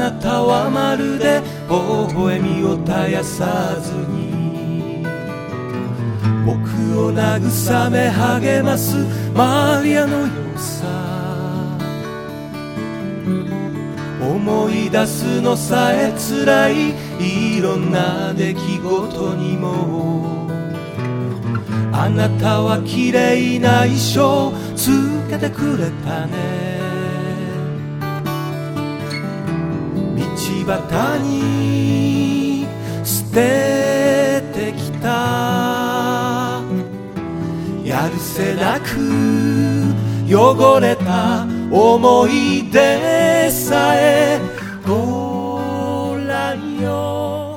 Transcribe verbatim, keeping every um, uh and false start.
なたはまるで微笑みを絶やさずに僕を慰め励ますマリアのようさ思い出すのさえ辛いいろんな出来事にもあなたは綺麗な衣装つけてくれたね道端に捨ててきたやるせなく汚れた思い出さえご覧よ